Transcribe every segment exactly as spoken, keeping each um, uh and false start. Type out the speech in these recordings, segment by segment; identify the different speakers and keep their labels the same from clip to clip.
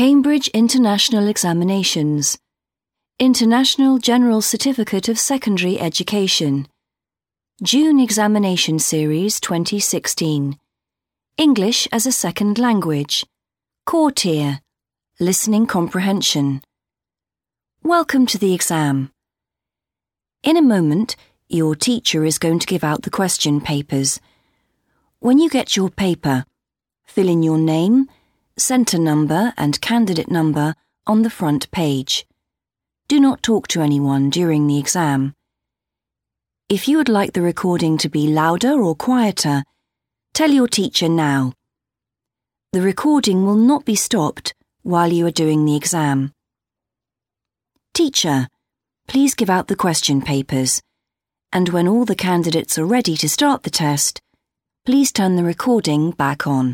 Speaker 1: Cambridge International Examinations. International General Certificate of Secondary Education. June Examination Series twenty sixteen. English as a Second Language. Core Tier. Listening Comprehension. Welcome to the exam. In a moment, your teacher is going to give out the question papers. When you get your paper, fill in your name, centre number and candidate number on the front page. Do not talk to anyone during the exam. If you would like the recording to be louder or quieter, tell your teacher now. The recording will not be stopped while you are doing the exam. Teacher, please give out the question papers, and when all the candidates are ready to start the test, please turn the recording back on.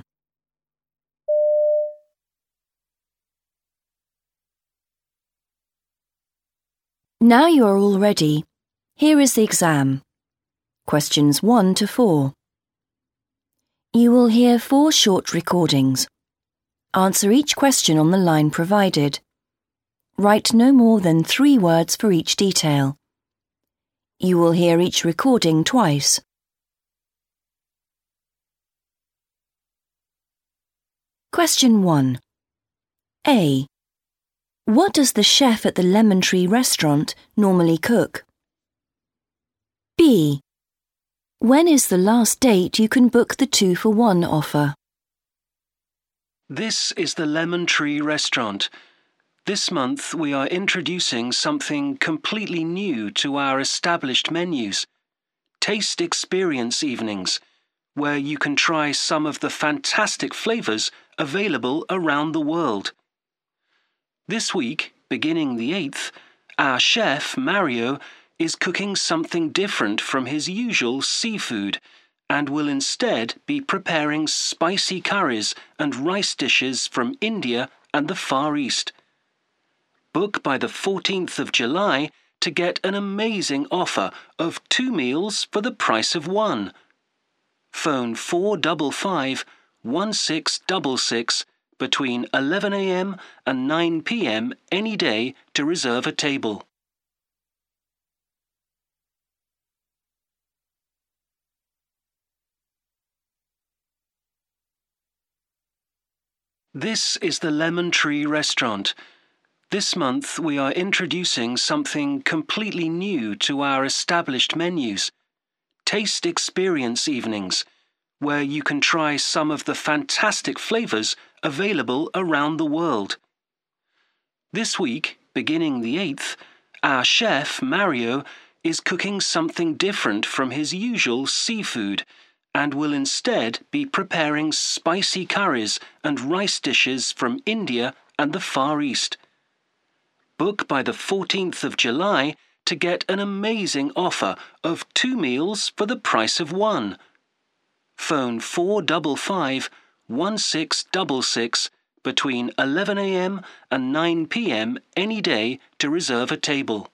Speaker 1: Now you are all ready. Here is the exam. Questions one to four. You will hear four short recordings. Answer each question on the line provided. Write no more than three words for each detail. You will hear each recording twice. Question one. A. What does the chef at the Lemon Tree restaurant normally cook? B. When is the last date you can book the two-for-one offer?
Speaker 2: This is the Lemon Tree restaurant. This month we are introducing something completely new to our established menus. Taste Experience Evenings, where you can try some of the fantastic flavours available around the world. This week, beginning the eighth, our chef, Mario, is cooking something different from his usual seafood and will instead be preparing spicy curries and rice dishes from India and the Far East. Book by the fourteenth of July to get an amazing offer of two meals for the price of one. Phone four five five, one six six six between eleven a m and nine p m any day to reserve a table. This is the Lemon Tree restaurant. This month we are introducing something completely new to our established menus. Taste Experience Evenings, where you can try some of the fantastic flavours available around the world. This week, beginning the eighth, our chef, Mario, is cooking something different from his usual seafood and will instead be preparing spicy curries and rice dishes from India and the Far East. Book by the fourteenth of July to get an amazing offer of two meals for the price of one. Phone four five five, one six six six between eleven a m and nine p m any day to reserve a table.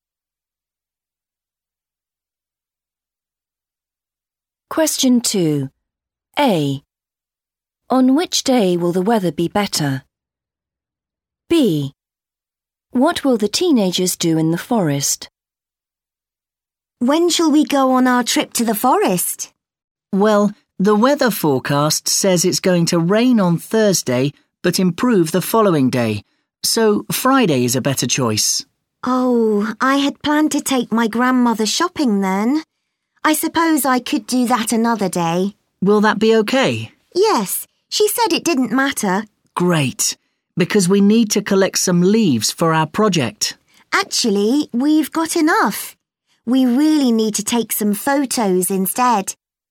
Speaker 1: Question two. A. On which day will the weather be better? B. What will the teenagers do in the forest?
Speaker 3: When shall we go on our trip to the forest?
Speaker 4: Well, the weather forecast says it's going to rain on Thursday but improve the following day, so Friday is a better choice.
Speaker 3: Oh, I had planned to take my grandmother shopping then. I suppose I could do that another day.
Speaker 4: Will that be okay?
Speaker 3: Yes, she said it didn't matter.
Speaker 4: Great, because we need to collect some leaves for our project.
Speaker 3: Actually, we've got enough. We really need to take some photos instead.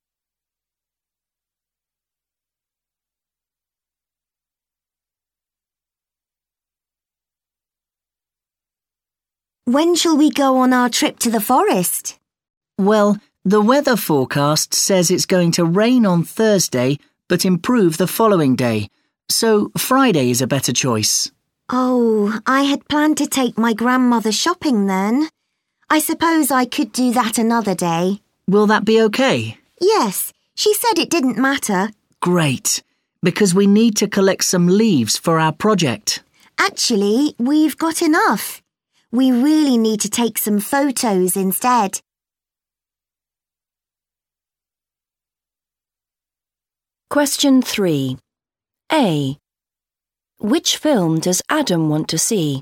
Speaker 3: When shall we go on our trip to the forest?
Speaker 4: Well, the weather forecast says it's going to rain on Thursday but improve the following day, so Friday is a better choice.
Speaker 3: Oh, I had planned to take my grandmother shopping then. I suppose I could do that another day.
Speaker 4: Will that be okay?
Speaker 3: Yes, she said it didn't matter.
Speaker 4: Great, because we need to collect some leaves for our project.
Speaker 3: Actually, we've got enough. We really need to take some photos instead.
Speaker 1: Question three. A. Which film does Adam want to see?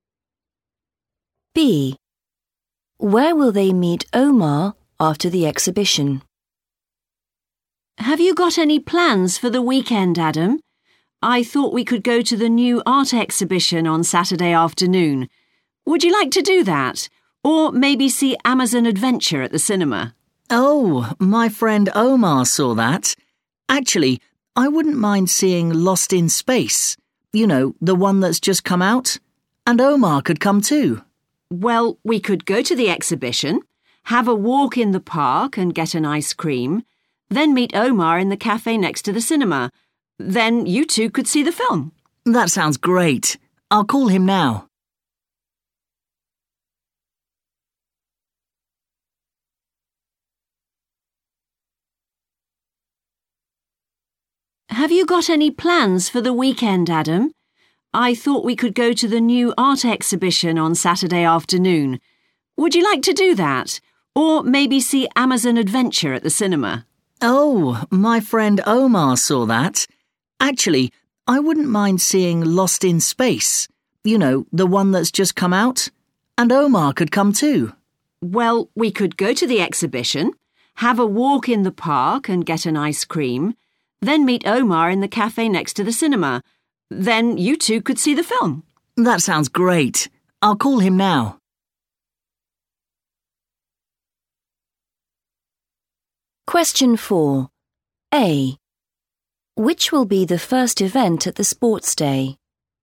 Speaker 1: B. Where will they meet Omar after the exhibition?
Speaker 5: Have you got any plans for the weekend, Adam? I thought we could go to the new art exhibition on Saturday afternoon. Would you like to do that? Or maybe see Amazon Adventure at the cinema?
Speaker 4: Oh, my friend Omar saw that. Actually, I wouldn't mind seeing Lost in Space. You know, the one that's just come out. And Omar could come too.
Speaker 5: Well, we could go to the exhibition, have a walk in the park and get an ice cream, then meet Omar in the cafe next to the cinema. Then you two could see the film.
Speaker 4: That sounds great. I'll call him now.
Speaker 5: Have you got any plans for the weekend, Adam? I thought we could go to the new art exhibition on Saturday afternoon. Would you like to do that? Or maybe see Amazon Adventure at the cinema?
Speaker 4: Oh, my friend Omar saw that. Actually, I wouldn't mind seeing Lost in Space. You know, the one that's just come out. And Omar could come too.
Speaker 5: Well, we could go to the exhibition, have a walk in the park and get an ice cream, then meet Omar in the cafe next to the cinema. Then you two could see the film.
Speaker 4: That sounds great. I'll call him now.
Speaker 1: Question four. A. Which will be the first event at the sports day?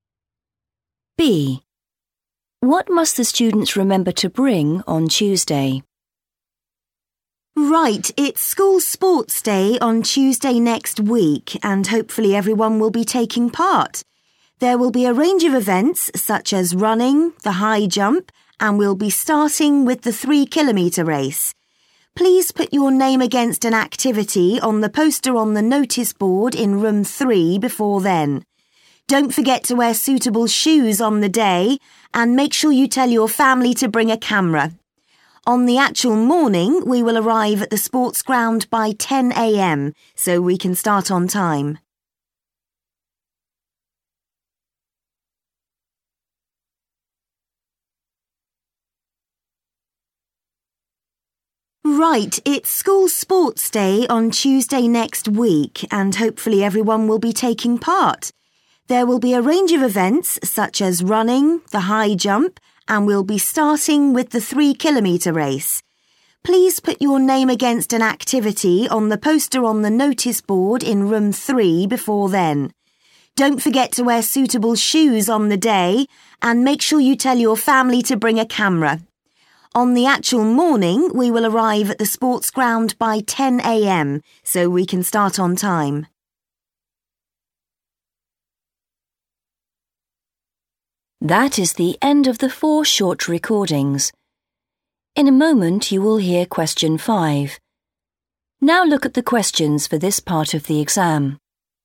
Speaker 1: B. What must the students remember to bring on Tuesday?
Speaker 3: Right, it's school sports day on Tuesday next week, and hopefully everyone will be taking part. There will be a range of events such as running, the high jump, and we'll be starting with the three kilometre race. Please put your name against an activity on the poster on the notice board in room three before then. Don't forget to wear suitable shoes on the day, and make sure you tell your family to bring a camera. On the actual morning, we will arrive at the sports ground by ten a m, so we can start on time. Right, it's school sports day on Tuesday next week, and hopefully everyone will be taking part. There will be a range of events such as running, the high jump, and we'll be starting with the three kilometre race. Please put your name against an activity on the poster on the notice board in room three before then. Don't forget to wear suitable shoes on the day, and make sure you tell your family to bring a camera. On the actual morning, we will arrive at the sports ground by ten a m, so we can start on time.
Speaker 1: That is the end of the four short recordings. In a moment you will hear question five. Now look at the questions for this part of the exam.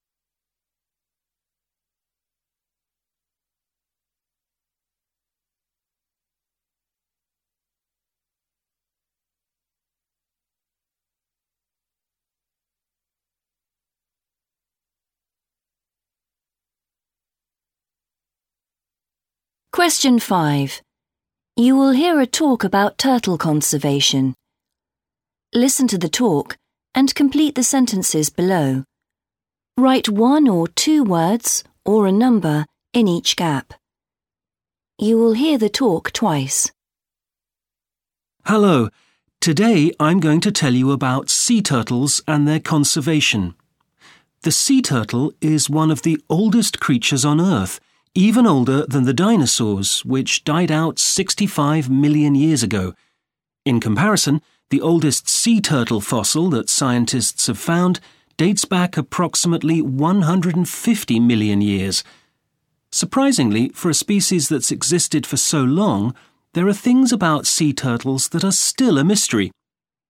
Speaker 1: Question five. You will hear a talk about turtle conservation. Listen to the talk and complete the sentences below. Write one or two words or a number in each gap. You will hear the talk twice.
Speaker 2: Hello. Today I'm going to tell you about sea turtles and their conservation. The sea turtle is one of the oldest creatures on Earth, even older than the dinosaurs, which died out sixty-five million years ago. In comparison, the oldest sea turtle fossil that scientists have found dates back approximately one hundred fifty million years. Surprisingly, for a species that's existed for so long, there are things about sea turtles that are still a mystery.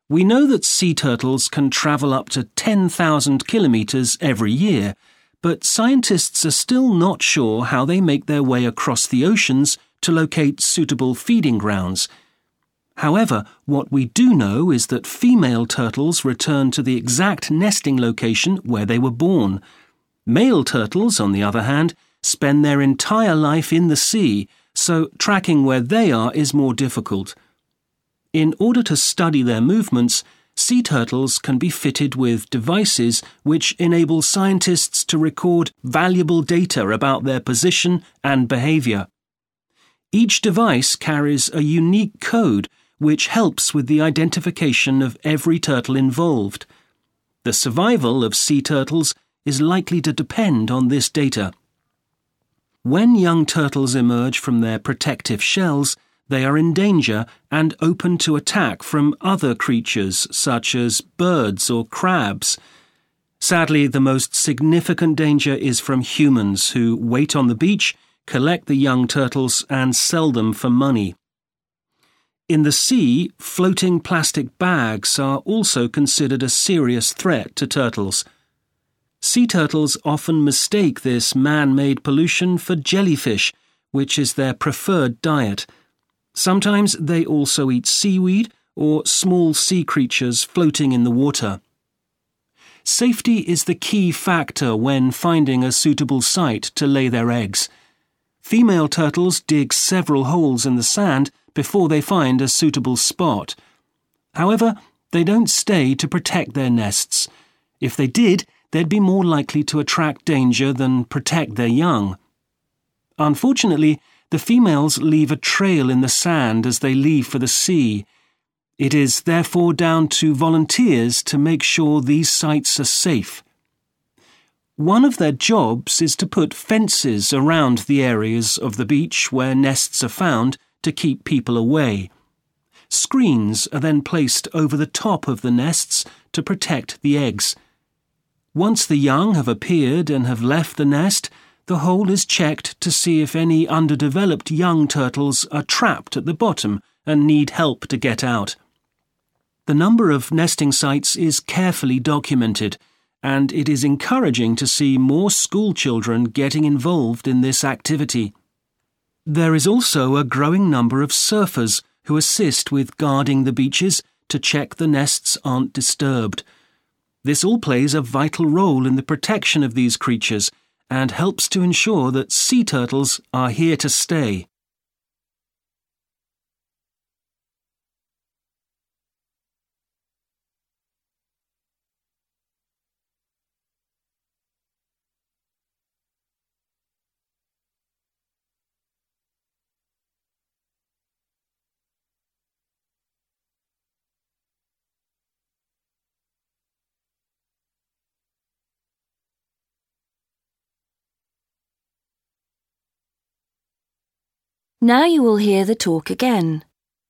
Speaker 2: We know that sea turtles can travel up to ten thousand kilometres every year, but scientists are still not sure how they make their way across the oceans to locate suitable feeding grounds. However, what we do know is that female turtles return to the exact nesting location where they were born. Male turtles, on the other hand, spend their entire life in the sea, so tracking where they are is more difficult. In order to study their movements, sea turtles can be fitted with devices which enable scientists to record valuable data about their position and behavior. Each device carries a unique code which helps with the identification of every turtle involved. The survival of sea turtles is likely to depend on this data. When young turtles emerge from their protective shells, they are in danger and open to attack from other creatures such as birds or crabs. Sadly, the most significant danger is from humans who wait on the beach, collect the young turtles and sell them for money. In the sea, floating plastic bags are also considered a serious threat to turtles. Sea turtles often mistake this man-made pollution for jellyfish, which is their preferred diet. Sometimes they also eat seaweed or small sea creatures floating in the water. Safety is the key factor when finding a suitable site to lay their eggs. Female turtles dig several holes in the sand before they find a suitable spot. However, they don't stay to protect their nests. If they did, they'd be more likely to attract danger than protect their young. Unfortunately, the females leave a trail in the sand as they leave for the sea. It is therefore down to volunteers to make sure these sites are safe. One of their jobs is to put fences around the areas of the beach where nests are found to keep people away. Screens are then placed over the top of the nests to protect the eggs. Once the young have appeared and have left the nest, the hole is checked to see if any underdeveloped young turtles are trapped at the bottom and need help to get out. The number of nesting sites is carefully documented, and it is encouraging to see more school children getting involved in this activity. There is also a growing number of surfers who assist with guarding the beaches to check the nests aren't disturbed. This all plays a vital role in the protection of these creatures and helps to ensure that sea turtles are here to stay.
Speaker 1: Now you will hear the talk again.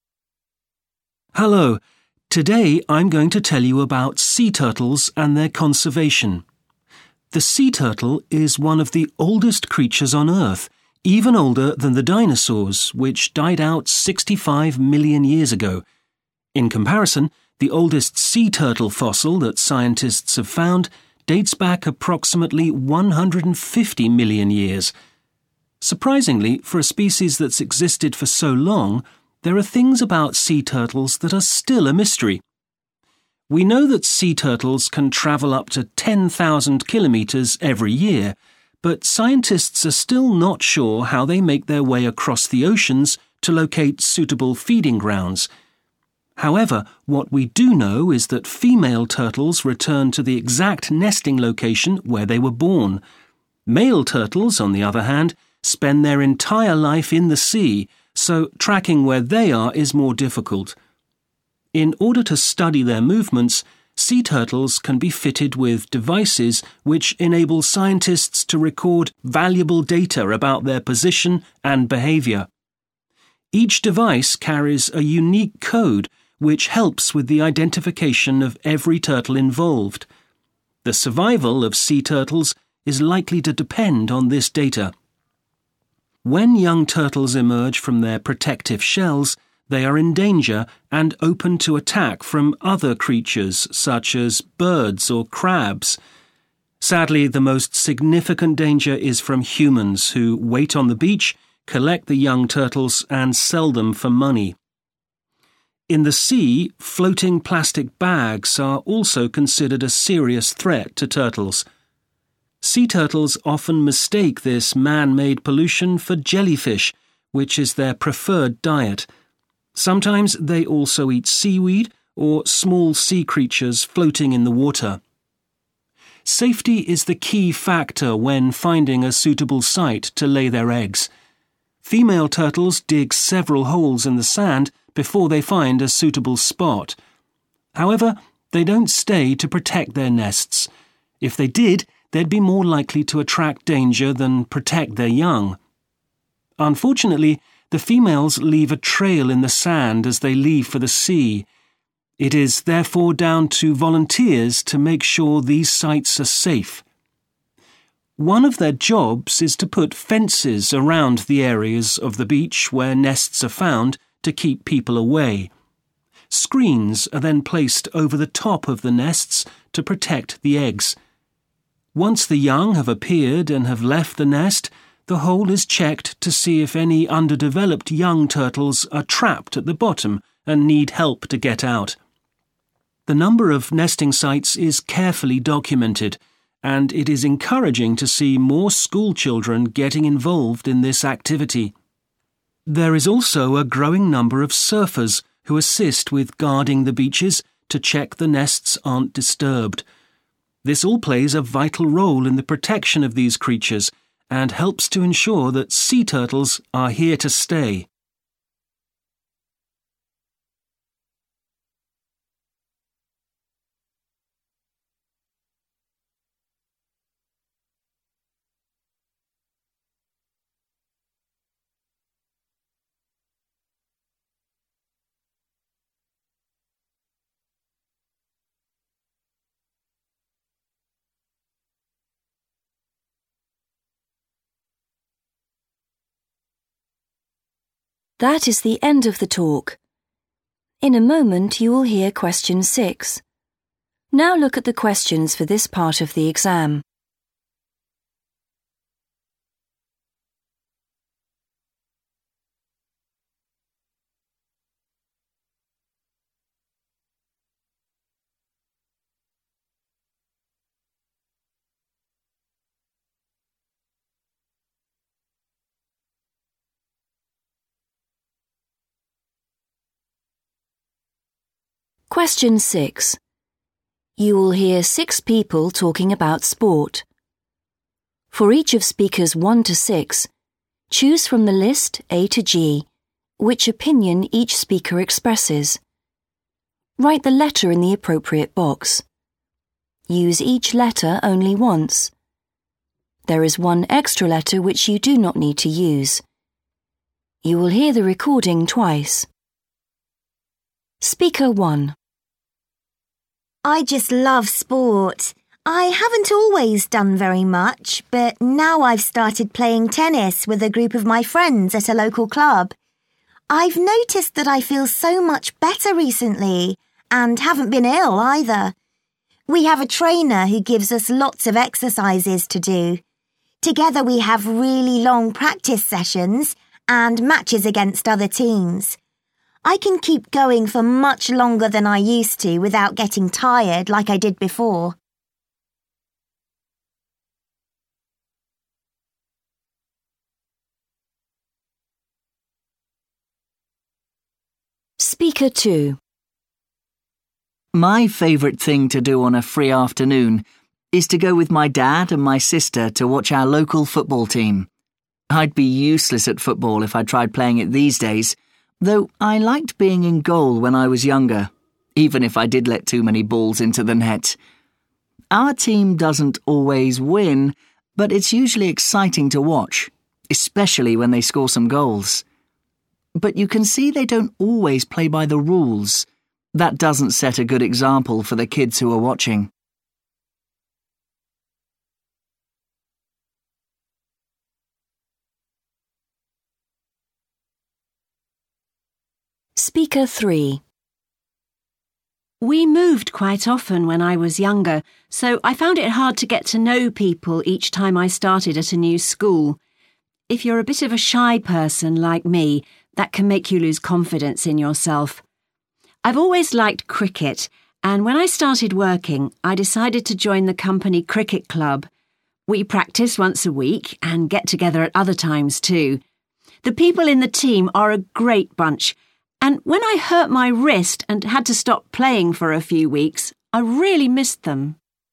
Speaker 2: Hello. Today I'm going to tell you about sea turtles and their conservation. The sea turtle is one of the oldest creatures on Earth, even older than the dinosaurs, which died out sixty-five million years ago. In comparison, the oldest sea turtle fossil that scientists have found dates back approximately one hundred fifty million years. Surprisingly, for a species that's existed for so long, there are things about sea turtles that are still a mystery. We know that sea turtles can travel up to ten thousand kilometres every year, but scientists are still not sure how they make their way across the oceans to locate suitable feeding grounds. However, what we do know is that female turtles return to the exact nesting location where they were born. Male turtles, on the other hand, spend their entire life in the sea, so tracking where they are is more difficult. In order to study their movements, sea turtles can be fitted with devices which enable scientists to record valuable data about their position and behavior. Each device carries a unique code which helps with the identification of every turtle involved. The survival of sea turtles is likely to depend on this data. When young turtles emerge from their protective shells, They are in danger and open to attack from other creatures such as birds or crabs. Sadly, the most significant danger is from humans who wait on the beach, collect the young turtles and sell them for money. In the sea, floating plastic bags are also considered a serious threat to turtles. Sea turtles often mistake this man-made pollution for jellyfish, which is their preferred diet. Sometimes they also eat seaweed or small sea creatures floating in the water. Safety is the key factor when finding a suitable site to lay their eggs. Female turtles dig several holes in the sand before they find a suitable spot. However, they don't stay to protect their nests. If they did, they'd be more likely to attract danger than protect their young. Unfortunately, the females leave a trail in the sand as they leave for the sea. It is therefore down to volunteers to make sure these sites are safe. One of their jobs is to put fences around the areas of the beach where nests are found to keep people away. Screens are then placed over the top of the nests to protect the eggs. Once the young have appeared and have left the nest, the hole is checked to see if any underdeveloped young turtles are trapped at the bottom and need help to get out. The number of nesting sites is carefully documented, and it is encouraging to see more school children getting involved in this activity. There is also a growing number of surfers who assist with guarding the beaches to check the nests aren't disturbed. This all plays a vital role in the protection of these creatures and helps to ensure that sea turtles are here to stay.
Speaker 1: That is the end of the talk. In a moment you will hear question six. Now look at the questions for this part of the exam. Question six. You will hear six people talking about sport. For each of speakers one to six, choose from the list A to G which opinion each speaker expresses. Write the letter in the appropriate box. Use each letter only once. There is one extra letter which you do not need to use. You will hear the recording twice. Speaker one.
Speaker 3: I just love sport. I haven't always done very much, but now I've started playing tennis with a group of my friends at a local club. I've noticed that I feel so much better recently and haven't been ill either. We have a trainer who gives us lots of exercises to do. Together we have really long practice sessions and matches against other teams. I can keep going for much longer than I used to without getting tired like I did before.
Speaker 1: Speaker two.
Speaker 4: My favourite thing to do on a free afternoon is to go with my dad and my sister to watch our local football team. I'd be useless at football if I tried playing it these days, though I liked being in goal when I was younger, even if I did let too many balls into the net. Our team doesn't always win, but it's usually exciting to watch, especially when they score some goals. But you can see they don't always play by the rules. That doesn't set a good example for the kids who are watching.
Speaker 1: Speaker three.
Speaker 5: We moved quite often when I was younger, so I found it hard to get to know people each time I started at a new school. If you're a bit of a shy person like me, that can make you lose confidence in yourself. I've always liked cricket, and when I started working, I decided to join the company cricket club. We practice once a week and get together at other times too. The people in the team are a great bunch, and when I hurt my wrist and had to stop playing for a few weeks, I really missed them.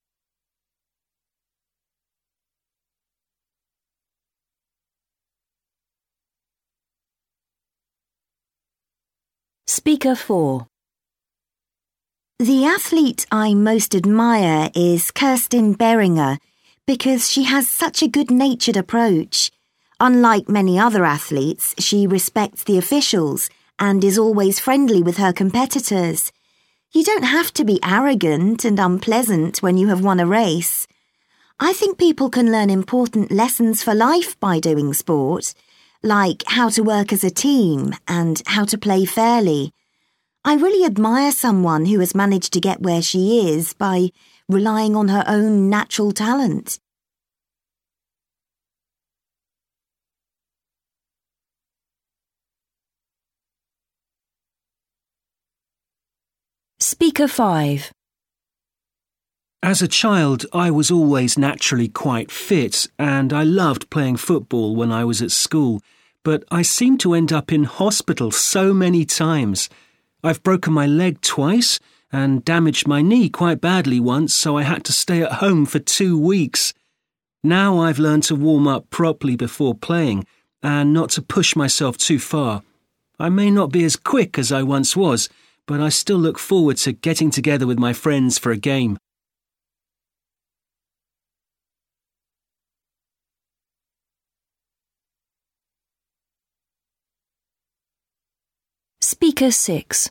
Speaker 1: Speaker four.
Speaker 3: The athlete I most admire is Kirsten Beringer because she has such a good-natured approach. Unlike many other athletes, she respects the officials and is always friendly with her competitors. You don't have to be arrogant and unpleasant when you have won a race. I think people can learn important lessons for life by doing sport, like how to work as a team and how to play fairly. I really admire someone who has managed to get where she is by relying on her own natural talent.
Speaker 1: Speaker five.
Speaker 2: As a child, I was always naturally quite fit, and I loved playing football when I was at school, but I seemed to end up in hospital so many times. I've broken my leg twice and damaged my knee quite badly once, so I had to stay at home for two weeks. Now I've learned to warm up properly before playing and not to push myself too far. I may not be as quick as I once was, but I still look forward to getting together with my friends for a game.
Speaker 1: Speaker six.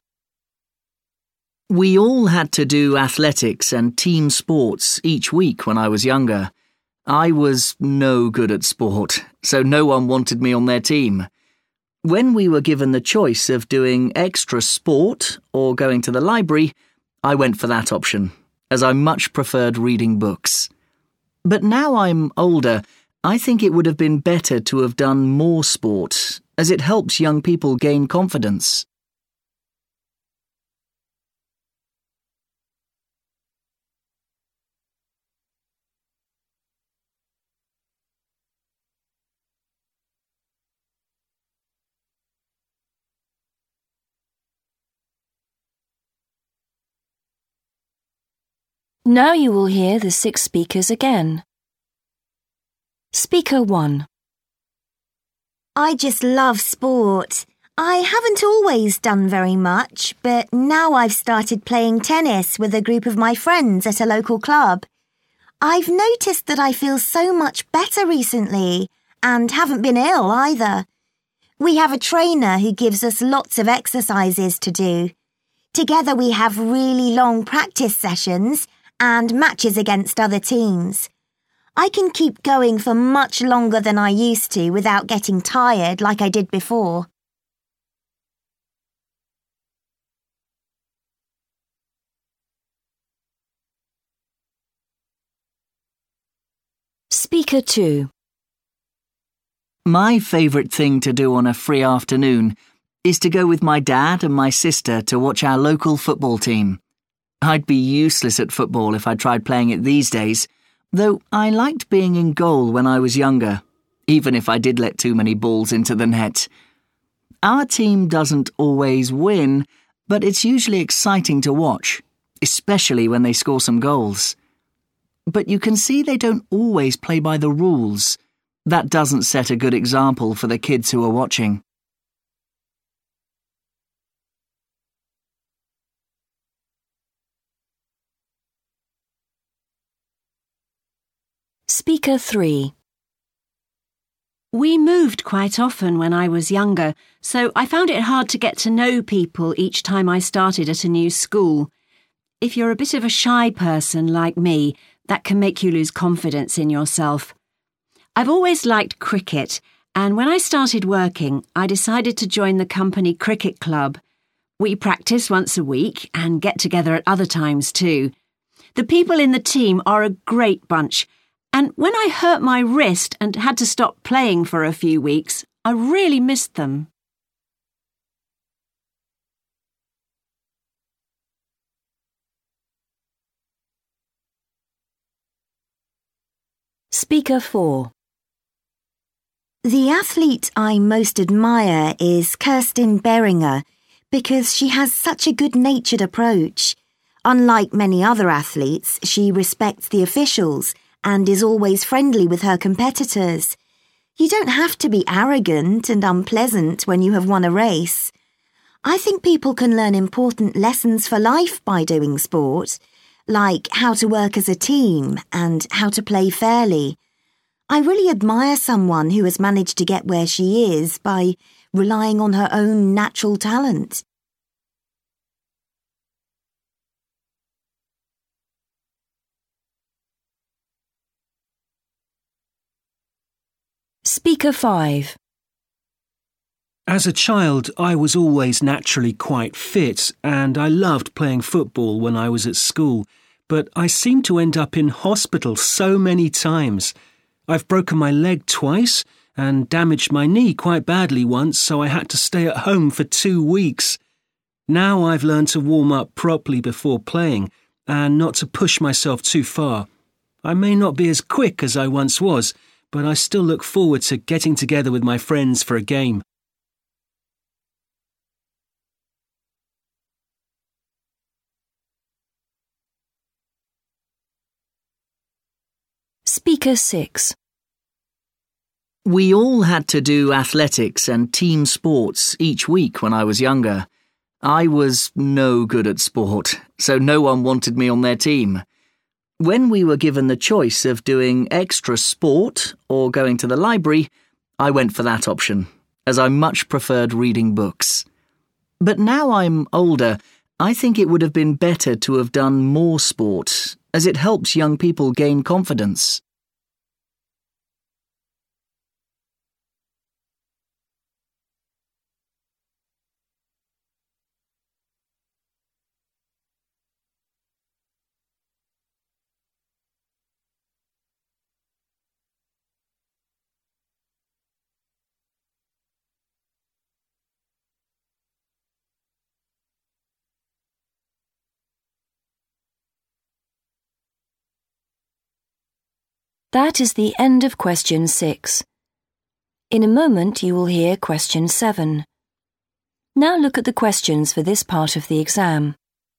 Speaker 4: We all had to do athletics and team sports each week when I was younger. I was no good at sport, so no one wanted me on their team. When we were given the choice of doing extra sport or going to the library, I went for that option, as I much preferred reading books. But now I'm older, I think it would have been better to have done more sport, as it helps young people gain confidence.
Speaker 1: Now you will hear the six speakers again. Speaker one.
Speaker 3: I just love sport. I haven't always done very much, but now I've started playing tennis with a group of my friends at a local club. I've noticed that I feel so much better recently and haven't been ill either. We have a trainer who gives us lots of exercises to do. Together we have really long practice sessions and matches against other teams. I can keep going for much longer than I used to without getting tired like I did before.
Speaker 1: Speaker two.
Speaker 4: My favourite thing to do on a free afternoon is to go with my dad and my sister to watch our local football team. I'd be useless at football if I tried playing it these days, though I liked being in goal when I was younger, even if I did let too many balls into the net. Our team doesn't always win, but it's usually exciting to watch, especially when they score some goals. But you can see they don't always play by the rules. That doesn't set a good example for the kids who are watching.
Speaker 1: Speaker three.
Speaker 5: We moved quite often when I was younger, so I found it hard to get to know people each time I started at a new school. If you're a bit of a shy person like me, that can make you lose confidence in yourself. I've always liked cricket, and when I started working, I decided to join the company cricket club. We practice once a week and get together at other times too. The people in the team are a great bunch, and when I hurt my wrist and had to stop playing for a few weeks, I really missed them.
Speaker 1: Speaker four.
Speaker 3: The athlete I most admire is Kirsten Beringer because she has such a good-natured approach. Unlike many other athletes, she respects the officials and is always friendly with her competitors. You don't have to be arrogant and unpleasant when you have won a race. I think people can learn important lessons for life by doing sport, like how to work as a team and how to play fairly. I really admire someone who has managed to get where she is by relying on her own natural talent.
Speaker 1: Speaker five.
Speaker 2: As a child, I was always naturally quite fit, and I loved playing football when I was at school, but I seemed to end up in hospital so many times. I've broken my leg twice and damaged my knee quite badly once, so I had to stay at home for two weeks. Now I've learned to warm up properly before playing and not to push myself too far. I may not be as quick as I once was, but I still look forward to getting together with my friends for a game.
Speaker 1: Speaker six.
Speaker 4: We all had to do athletics and team sports each week when I was younger. I was no good at sport, so no one wanted me on their team. When we were given the choice of doing extra sport or going to the library, I went for that option, as I much preferred reading books. But now I'm older, I think it would have been better to have done more sport, as it helps young people gain confidence.
Speaker 1: That is the end of question six. In a moment you will hear question seven. Now look at the questions for this part of the exam.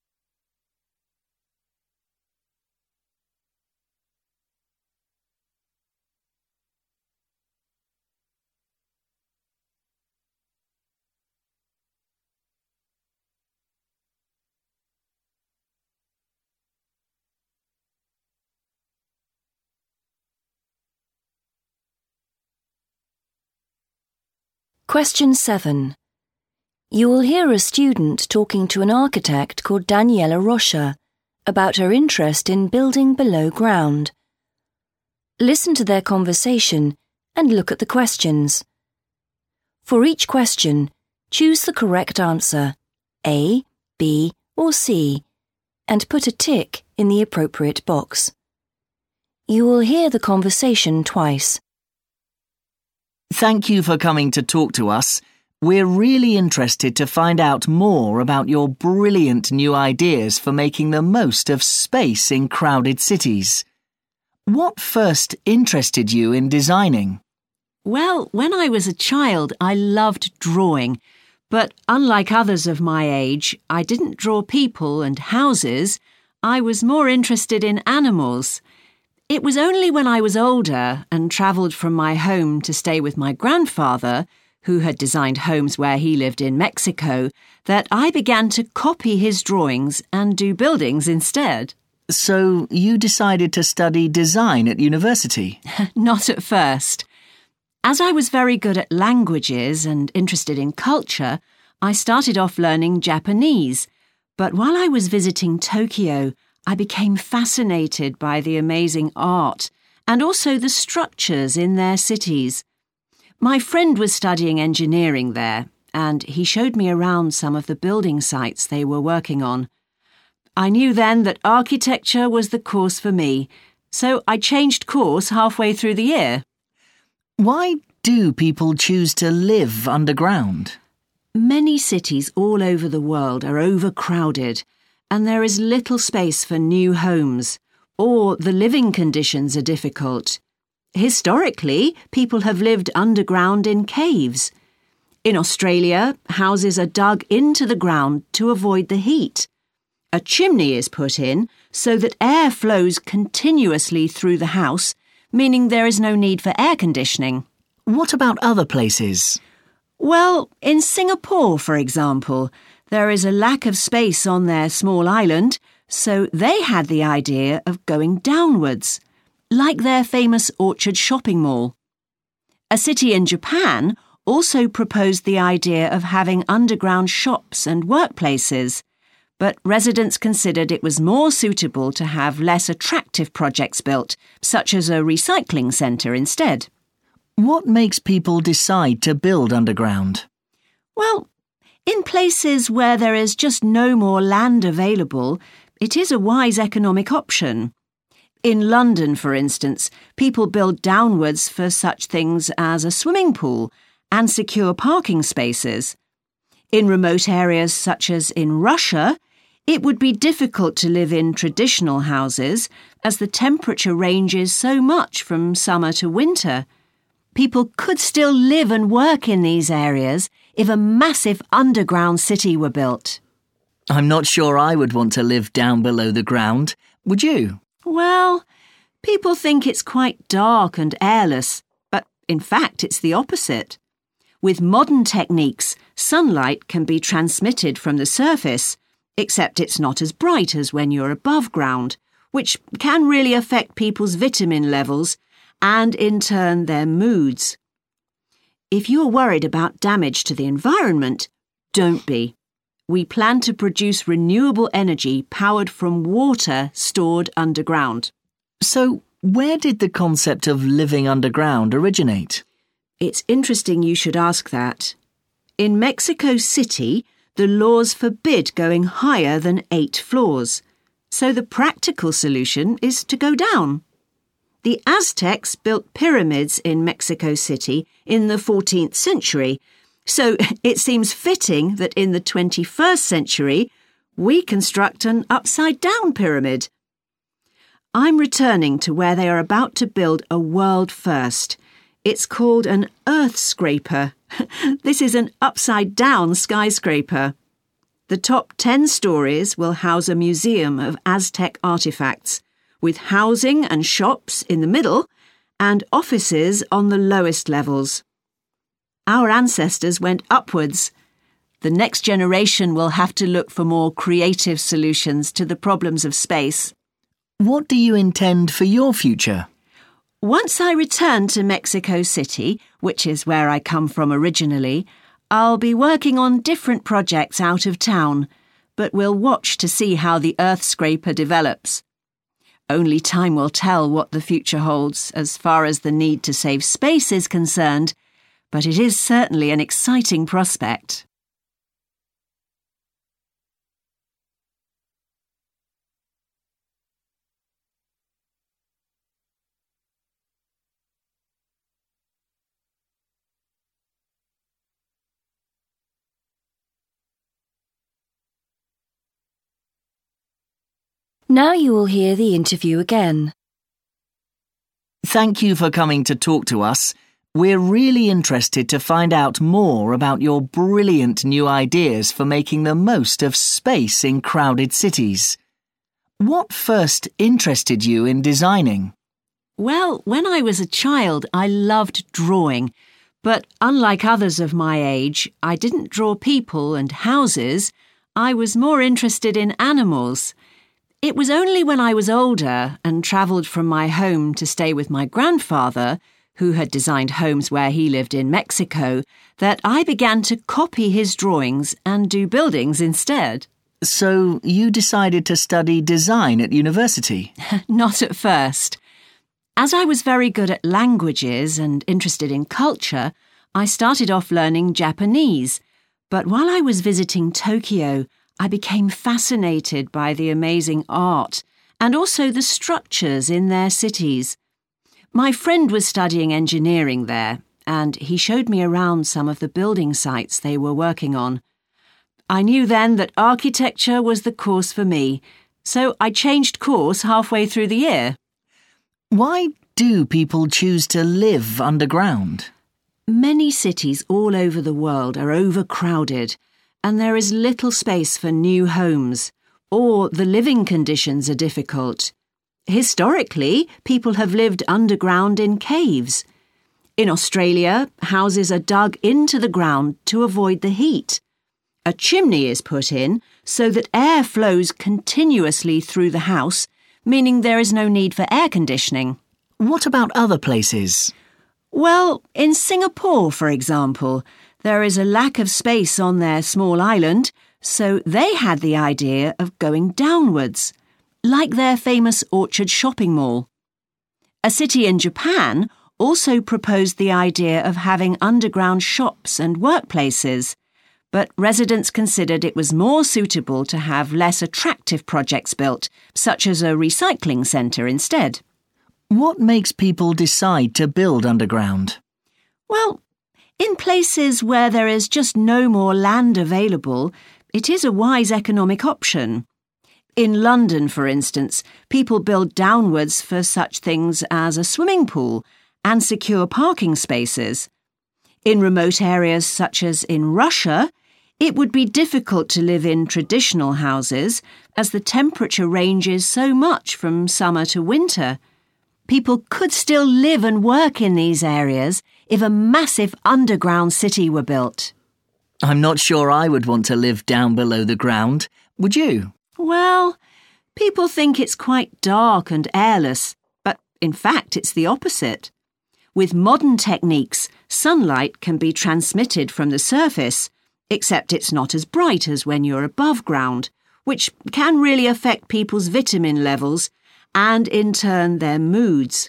Speaker 1: Question seven. You will hear a student talking to an architect called Daniela Rocha about her interest in building below ground. Listen to their conversation and look at the questions. For each question, choose the correct answer, A, B, or C, and put a tick in the appropriate box. You will hear the conversation twice.
Speaker 4: Thank you for coming to talk to us. We're really interested to find out more about your brilliant new ideas for making the most of space in crowded cities. What first interested you in designing?
Speaker 5: Well, when I was a child, I loved drawing. But unlike others of my age, I didn't draw people and houses. I was more interested in animals. It was only when I was older and travelled from my home to stay with my grandfather, who had designed homes where he lived in Mexico, that I began to copy his drawings and do buildings instead.
Speaker 4: So you decided to study design at university?
Speaker 5: Not at first. As I was very good at languages and interested in culture, I started off learning Japanese. But while I was visiting Tokyo, I became fascinated by the amazing art and also the structures in their cities. My friend was studying engineering there, and he showed me around some of the building sites they were working on. I knew then that architecture was the course for me, so I changed course halfway through the year.
Speaker 4: Why do people choose to live underground?
Speaker 5: Many cities all over the world are overcrowded, and there is little space for new homes, or the living conditions are difficult. Historically, people have lived underground in caves. In Australia, houses are dug into the ground to avoid the heat. A chimney is put in so that air flows continuously through the house, meaning there is no need for air conditioning.
Speaker 4: What about other places?
Speaker 5: Well, in Singapore, for example, there is a lack of space on their small island, so they had the idea of going downwards, like their famous Orchard shopping mall. A city in Japan also proposed the idea of having underground shops and workplaces, but residents considered it was more suitable to have less attractive projects built, such as a recycling centre instead.
Speaker 4: What makes people decide to build underground?
Speaker 5: Well, in places where there is just no more land available, it is a wise economic option. In London, for instance, people build downwards for such things as a swimming pool and secure parking spaces. In remote areas such as in Russia, it would be difficult to live in traditional houses as the temperature ranges so much from summer to winter. People could still live and work in these areas if a massive underground city were built.
Speaker 4: I'm not sure I would want to live down below the ground. Would you?
Speaker 5: Well, people think it's quite dark and airless, but in fact it's the opposite. With modern techniques, sunlight can be transmitted from the surface, except it's not as bright as when you're above ground, which can really affect people's vitamin levels and, in turn, their moods. If you're worried about damage to the environment, don't be. We plan to produce renewable energy powered from water stored underground.
Speaker 4: So, where did the concept of living underground originate?
Speaker 5: It's interesting you should ask that. In Mexico City, the laws forbid going higher than eight floors, so the practical solution is to go down. The Aztecs built pyramids in Mexico City in the fourteenth century, so it seems fitting that in the twenty-first century we construct an upside-down pyramid. I'm returning to where they are about to build a world first. It's called an earth scraper. This is an upside-down skyscraper. The top ten stories will house a museum of Aztec artifacts, with housing and shops in the middle and offices on the lowest levels. Our ancestors went upwards. The next generation will have to look for more creative solutions to the problems of space.
Speaker 4: What do you intend for your future?
Speaker 5: Once I return to Mexico City, which is where I come from originally, I'll be working on different projects out of town, but we'll watch to see how the earth scraper develops. Only time will tell what the future holds as far as the need to save space is concerned, but it is certainly an exciting prospect.
Speaker 1: Now you will hear the interview again.
Speaker 4: Thank you for coming to talk to us. We're really interested to find out more about your brilliant new ideas for making the most of space in crowded cities. What first interested you in designing?
Speaker 5: Well, when I was a child, I loved drawing, but unlike others of my age, I didn't draw people and houses. I was more interested in animals. It was only when I was older and travelled from my home to stay with my grandfather, who had designed homes where he lived in Mexico, that I began to copy his drawings and do buildings instead.
Speaker 4: So you decided to study design at university?
Speaker 5: Not at first. As I was very good at languages and interested in culture, I started off learning Japanese, But while I was visiting Tokyo, I became fascinated by the amazing art and also the structures in their cities. My friend was studying engineering there, and he showed me around some of the building sites they were working on. I knew then that architecture was the course for me, so I changed course halfway through the year.
Speaker 4: Why do people choose to live underground?
Speaker 5: Many cities all over the world are overcrowded, and there is little space for new homes, or the living conditions are difficult. Historically, people have lived underground in caves. In Australia, houses are dug into the ground to avoid the heat. A chimney is put in so that air flows continuously through the house, meaning there is no need for air conditioning.
Speaker 4: What about other places?
Speaker 5: Well, in Singapore, for example, there is a lack of space on their small island, so they had the idea of going downwards, like their famous Orchard shopping mall. A city in Japan also proposed the idea of having underground shops and workplaces, but residents considered it was more suitable to have less attractive projects built, such as a recycling centre instead.
Speaker 4: What makes people decide to build underground?
Speaker 5: Well, in places where there is just no more land available, it is a wise economic option. In London, for instance, people build downwards for such things as a swimming pool and secure parking spaces. In remote areas such as in Russia, it would be difficult to live in traditional houses as the temperature ranges so much from summer to winter. People could still live and work in these areas if a massive underground city were built.
Speaker 4: I'm not sure I would want to live down below the ground. Would you?
Speaker 5: Well, people think it's quite dark and airless, but in fact it's the opposite. With modern techniques, sunlight can be transmitted from the surface, except it's not as bright as when you're above ground, which can really affect people's vitamin levels and, in turn, their moods.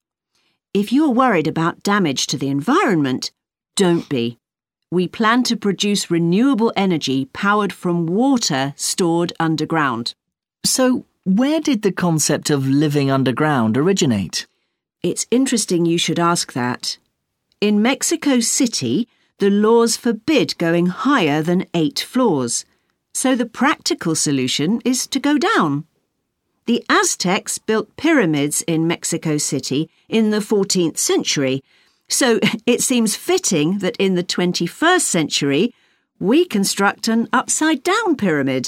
Speaker 5: If you're worried about damage to the environment, don't be. We plan to produce renewable energy powered from water stored underground.
Speaker 4: So, where did the concept of living underground originate?
Speaker 5: It's interesting you should ask that. In Mexico City, the laws forbid going higher than eight floors, so the practical solution is to go down. The Aztecs built pyramids in Mexico City in the fourteenth century, so it seems fitting that in the twenty-first century we construct an upside-down pyramid.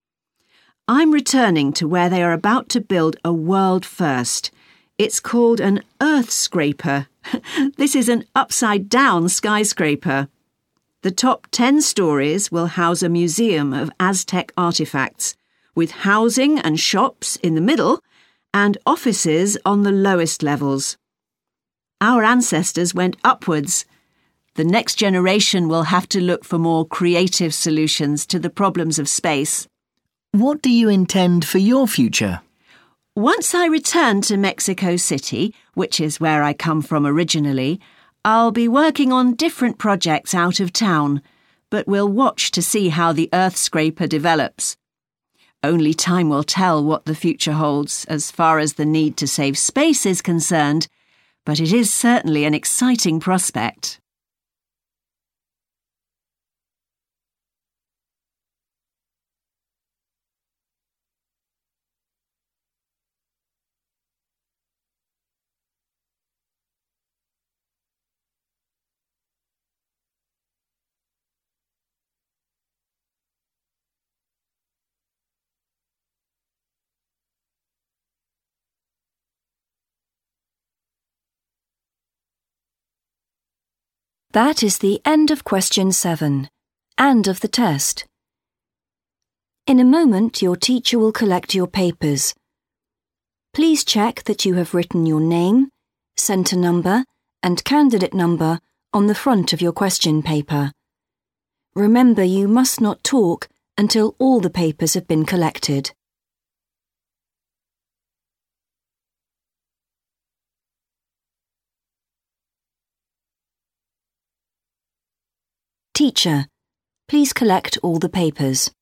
Speaker 5: I'm returning to where they are about to build a world first. It's called an earth scraper. This is an upside-down skyscraper. The top ten stories will house a museum of Aztec artifacts, with housing and shops in the middle and offices on the lowest levels. Our ancestors went upwards. The next generation will have to look for more creative solutions to the problems of space.
Speaker 4: What do you intend for your future?
Speaker 5: Once I return to Mexico City, which is where I come from originally, I'll be working on different projects out of town, but we'll watch to see how the earth scraper develops. Only time will tell what the future holds as far as the need to save space is concerned, but it is certainly an exciting prospect.
Speaker 1: That is the end of question seven, and of the test. In a moment, your teacher will collect your papers. Please check that you have written your name, centre number, and candidate number on the front of your question paper. Remember, you must not talk until all the papers have been collected. Teacher, Please collect all the papers.